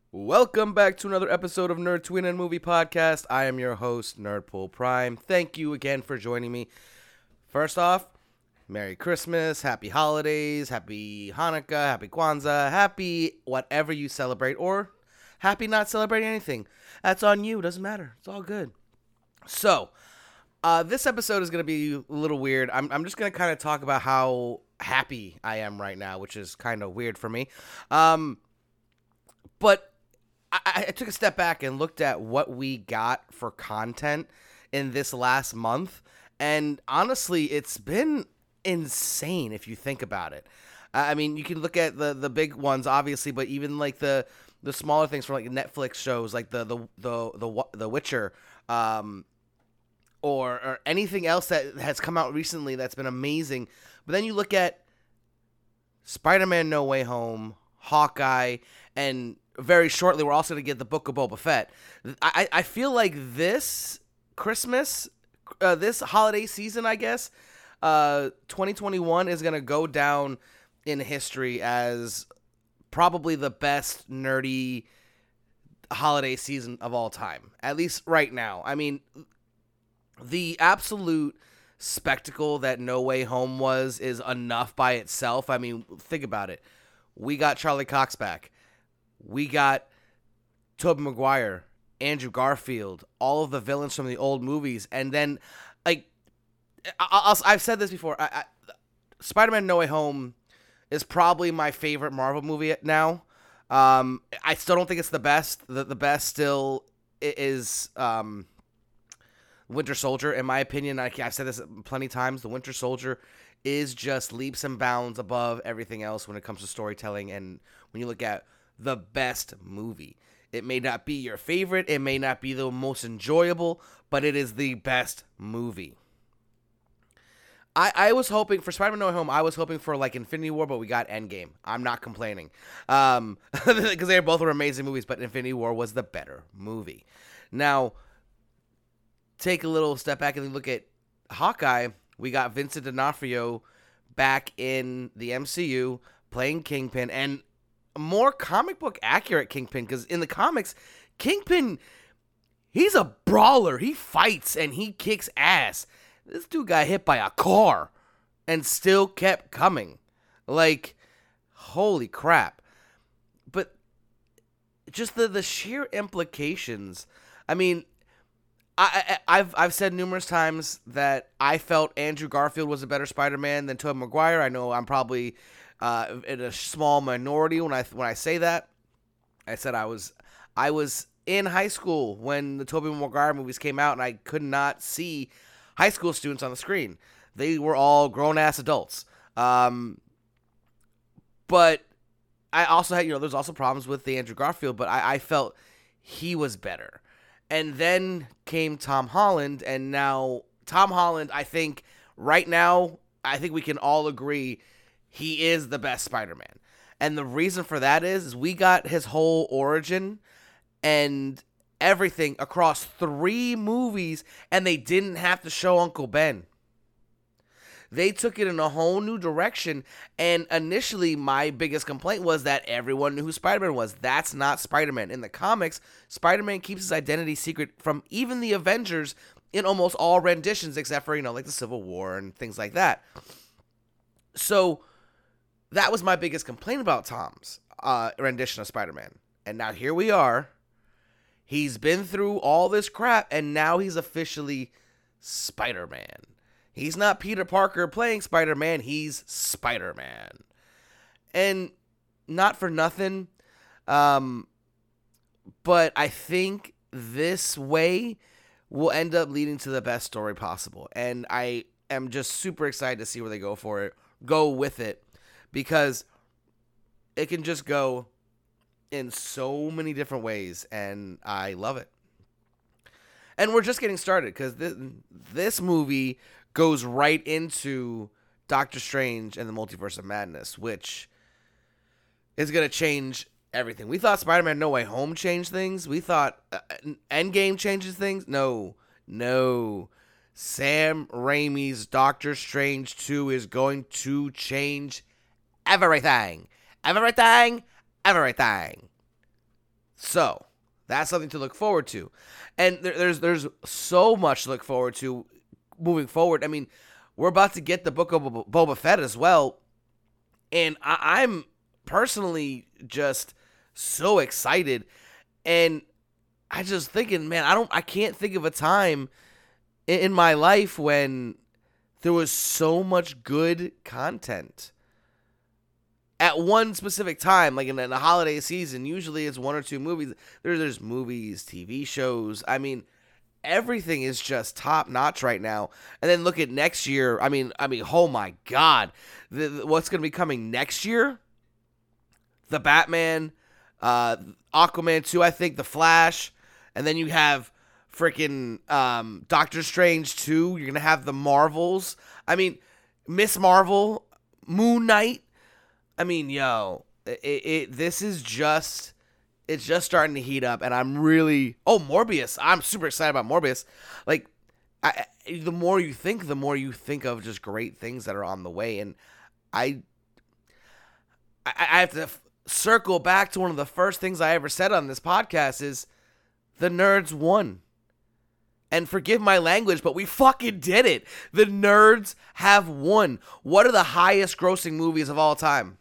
Welcome back to another episode of Nerd Twin and Movie Podcast. I am your host, Nerdpool Prime. Thank you again for joining me. First off, Merry Christmas, Happy Holidays, Happy Hanukkah, Happy Kwanzaa, Happy whatever you celebrate, or Happy not celebrating anything. That's on you. Doesn't matter. It's all good. So, this episode is going to be a little weird. I'm just going to kind of talk about how happy I am right now, which is kind of weird for me. But I took a step back and looked at what we got for content in this last month, and honestly, it's been insane if you think about it. I mean, you can look at the big ones, obviously, but even like the smaller things from like Netflix shows, like the Witcher, or anything else that has come out recently that's been amazing. But then you look at Spider-Man: No Way Home, Hawkeye, and very shortly we're also going to get the Book of Boba Fett. I feel like this Christmas, this holiday season, I guess, 2021 is going to go down in history as probably the best nerdy holiday season of all time, at least right now. I mean, the absolute spectacle that No Way Home was is enough by itself. I mean, think about it. We got Charlie Cox back. We got Tobey Maguire, Andrew Garfield, all of the villains from the old movies. And then, like, I've said this before. Spider-Man No Way Home is probably my favorite Marvel movie now. I still don't think it's the best. The best still is Winter Soldier, in my opinion. I've said this plenty of times. The Winter Soldier is just leaps and bounds above everything else when it comes to storytelling. And when you look at the best movie, it may not be your favorite, it may not be the most enjoyable, but it is the best movie. I was hoping for Spider-Man No Way Home. I was hoping for like Infinity War, but we got Endgame. I'm not complaining, because they both were amazing movies. But Infinity War was the better movie. Now, take a little step back and look at Hawkeye. We got Vincent D'Onofrio back in the MCU playing Kingpin, and a more comic book accurate Kingpin, because in the comics, Kingpin, he's a brawler. He fights and he kicks ass. This dude got hit by a car and still kept coming. Like, holy crap. But just the sheer implications. I mean, I've said numerous times that I felt Andrew Garfield was a better Spider-Man than Tobey Maguire. I know I'm probably in a small minority when I say that. I said I was in high school when the Tobey Maguire movies came out, and I could not see high school students on the screen. They were all grown-ass adults. But I also had, there's also problems with the Andrew Garfield, but I felt he was better. And then came Tom Holland, and now Tom Holland, I think right now, I think we can all agree he is the best Spider-Man. And the reason for that is we got his whole origin and everything across 3 movies, and they didn't have to show Uncle Ben. They took it in a whole new direction, and initially my biggest complaint was that everyone knew who Spider-Man was. That's not Spider-Man. In the comics, Spider-Man keeps his identity secret from even the Avengers in almost all renditions, except for, like the Civil War and things like that. So that was my biggest complaint about Tom's rendition of Spider-Man. And now here we are. He's been through all this crap, and now he's officially Spider-Man. He's not Peter Parker playing Spider-Man. He's Spider-Man. And not for nothing, but I think this way will end up leading to the best story possible. And I am just super excited to see where they go with it, because it can just go in so many different ways, and I love it. And we're just getting started, because this movie goes right into Doctor Strange and the Multiverse of Madness, which is going to change everything. We thought Spider-Man No Way Home changed things. We thought Endgame changes things. No. Sam Raimi's Doctor Strange 2 is going to change everything. Everything. So that's something to look forward to. And there's so much to look forward to moving forward. I mean, we're about to get the Book of Boba Fett as well. And I'm personally just so excited. And I just thinking, man, I can't think of a time in my life when there was so much good content at one specific time, like in the holiday season. Usually it's one or two movies. There's movies, TV shows. I mean, everything is just top notch right now. And then look at next year. I mean, oh my God, what's going to be coming next year? The Batman, Aquaman 2, I think, The Flash, and then you have freaking Doctor Strange 2. You're going to have the Marvels. I mean, Miss Marvel, Moon Knight. I mean, yo, this is just, it's just starting to heat up, and I'm really, Morbius. I'm super excited about Morbius. Like, the more you think of just great things that are on the way, and I have to circle back to one of the first things I ever said on this podcast is the nerds won. And forgive my language, but we fucking did it. The nerds have won. What are the highest grossing movies of all time?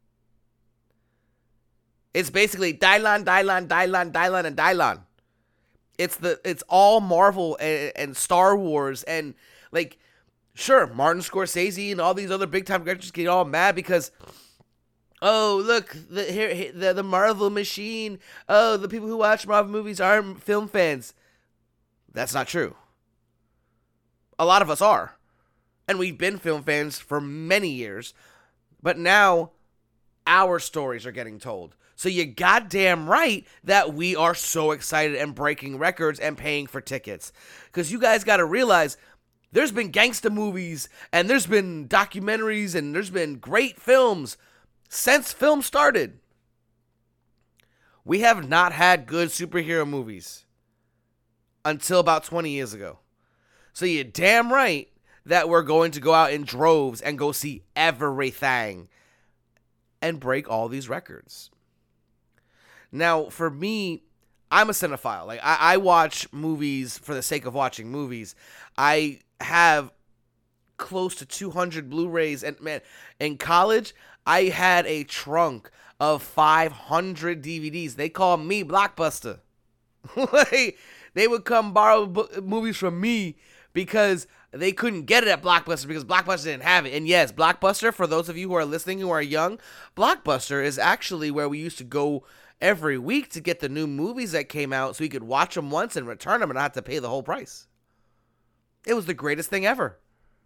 It's basically Dylan, and Dylan. It's all Marvel and Star Wars, and like, sure, Martin Scorsese and all these other big time directors get all mad because, oh, look, the Marvel machine. Oh, the people who watch Marvel movies aren't film fans. That's not true. A lot of us are. And we've been film fans for many years. But now, our stories are getting told. So you goddamn right that we are so excited and breaking records and paying for tickets. Because you guys got to realize, there's been gangsta movies, and there's been documentaries, and there's been great films since film started. We have not had good superhero movies until about 20 years ago. So you're damn right that we're going to go out in droves and go see everything and break all these records. Now, for me, I'm a cinephile. Like, I watch movies for the sake of watching movies. I have close to 200 Blu-rays, and man, in college, I had a trunk of 500 DVDs. They call me Blockbuster. Like, they would come borrow movies from me because they couldn't get it at Blockbuster because Blockbuster didn't have it. And yes, Blockbuster, for those of you who are listening who are young, Blockbuster is actually where we used to go every week to get the new movies that came out so we could watch them once and return them and not have to pay the whole price. It was the greatest thing ever.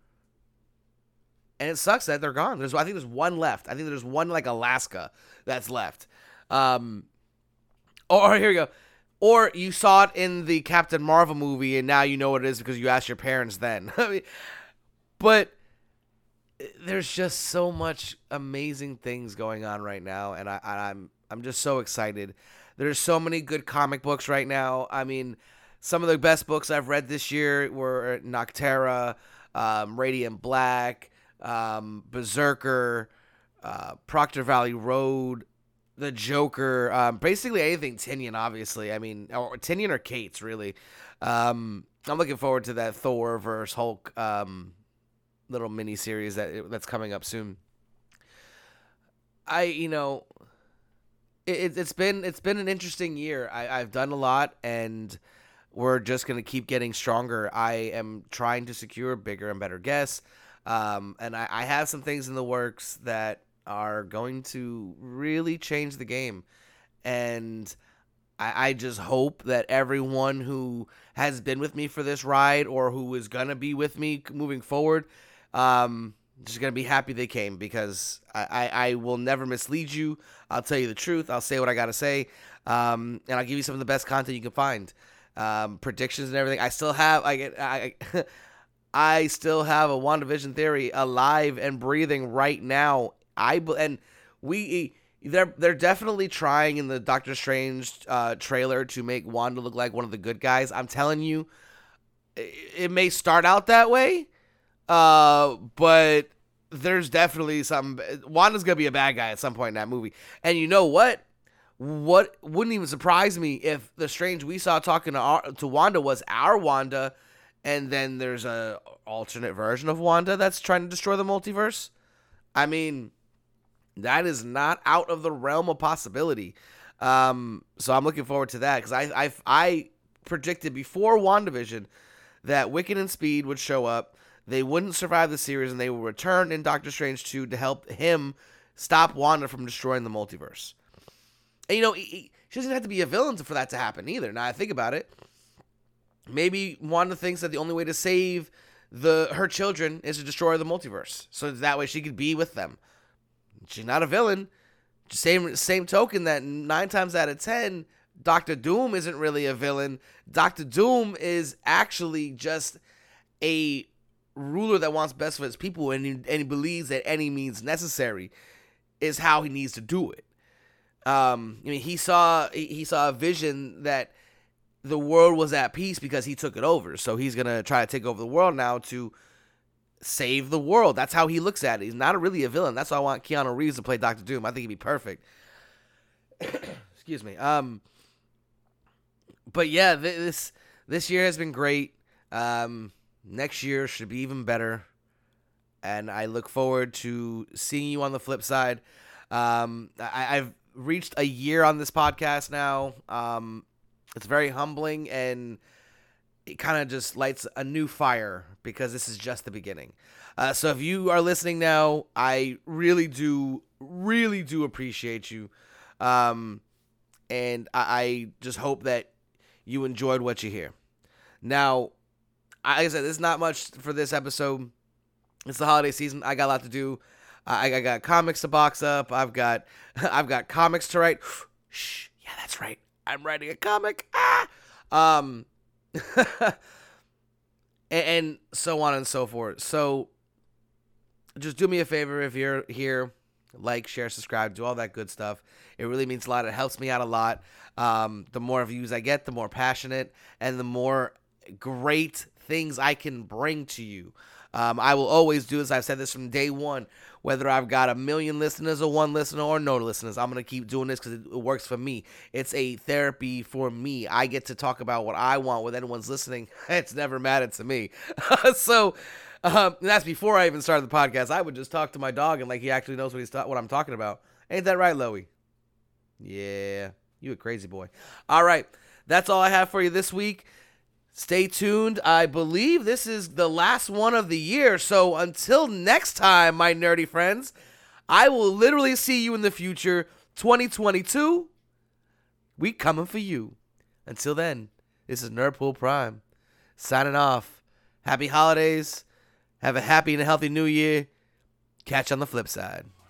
And it sucks that they're gone. I think there's one left. I think there's one like Alaska that's left. Or here we go. Or you saw it in the Captain Marvel movie, and now you know what it is because you asked your parents then. But there's just so much amazing things going on right now, and I'm just so excited. There's so many good comic books right now. I mean, some of the best books I've read this year were Noctera, Radiant Black, Berserker, Proctor Valley Road, The Joker, basically anything Tynion, obviously. I mean, or Tynion or Cates, really. I'm looking forward to that Thor versus Hulk little mini series that's coming up soon. It's been an interesting year. I've done a lot, and we're just gonna keep getting stronger. I am trying to secure bigger and better guests, and I have some things in the works that are going to really change the game. And I just hope that everyone who has been with me for this ride or who is going to be with me moving forward, just going to be happy they came, because I will never mislead you. I'll tell you the truth. I'll say what I got to say. And I'll give you some of the best content you can find. Predictions and everything. I still have, I still have a WandaVision theory alive and breathing right now. They're definitely trying in the Doctor Strange trailer to make Wanda look like one of the good guys. I'm telling you, it may start out that way, but there's definitely something. Wanda's gonna be a bad guy at some point in that movie. And you know what? what wouldn't even surprise me if the Strange we saw talking to Wanda was our Wanda, and then there's a alternate version of Wanda that's trying to destroy the multiverse. I mean, that is not out of the realm of possibility. So I'm looking forward to that, because I predicted before WandaVision that Wiccan and Speed would show up. They wouldn't survive the series, and they will return in Doctor Strange 2 to help him stop Wanda from destroying the multiverse. And, she doesn't have to be a villain for that to happen either. Now I think about it. Maybe Wanda thinks that the only way to save her children is to destroy the multiverse, so that way she could be with them. She's not a villain. Same token that 9 times out of 10, Doctor Doom isn't really a villain. Doctor Doom is actually just a ruler that wants best for his people, and he believes that any means necessary is how he needs to do it. He saw a vision that the world was at peace because he took it over. So he's gonna try to take over the world now to save the world. That's how he looks at it. He's not really a villain. That's why I want Keanu Reeves to play Doctor Doom. I think he'd be perfect. Excuse me. But yeah, this year has been great. Next year should be even better, and I look forward to seeing you on the flip side. I've reached a year on this podcast now. It's very humbling, and it kind of just lights a new fire, because this is just the beginning. So if you are listening now, I really do appreciate you. And I just hope that you enjoyed what you hear. Now, like I said, there's not much for this episode. It's the holiday season. I got a lot to do. I got comics to box up. I've got comics to write. Shh. Yeah, that's right. I'm writing a comic. And so on and so forth. So just do me a favor if you're here. Like, share, subscribe, do all that good stuff. It really means a lot. It helps me out a lot. The more views I get, the more passionate and the more great things I can bring to you. I will always do this. I've said this from day one. Whether I've got 1 million listeners or 1 listener or no listeners, I'm going to keep doing this because it works for me. It's a therapy for me. I get to talk about what I want. Whether anyone's listening, it's never mattered to me. So that's before I even started the podcast. I would just talk to my dog and like he actually knows what I'm talking about. Ain't that right, Loey? Yeah, you a crazy boy. All right, that's all I have for you this week. Stay tuned. I believe this is the last one of the year. So until next time, my nerdy friends, I will literally see you in the future. 2022, we coming for you. Until then, this is Nerdpool Prime signing off. Happy holidays. Have a happy and a healthy new year. Catch you on the flip side.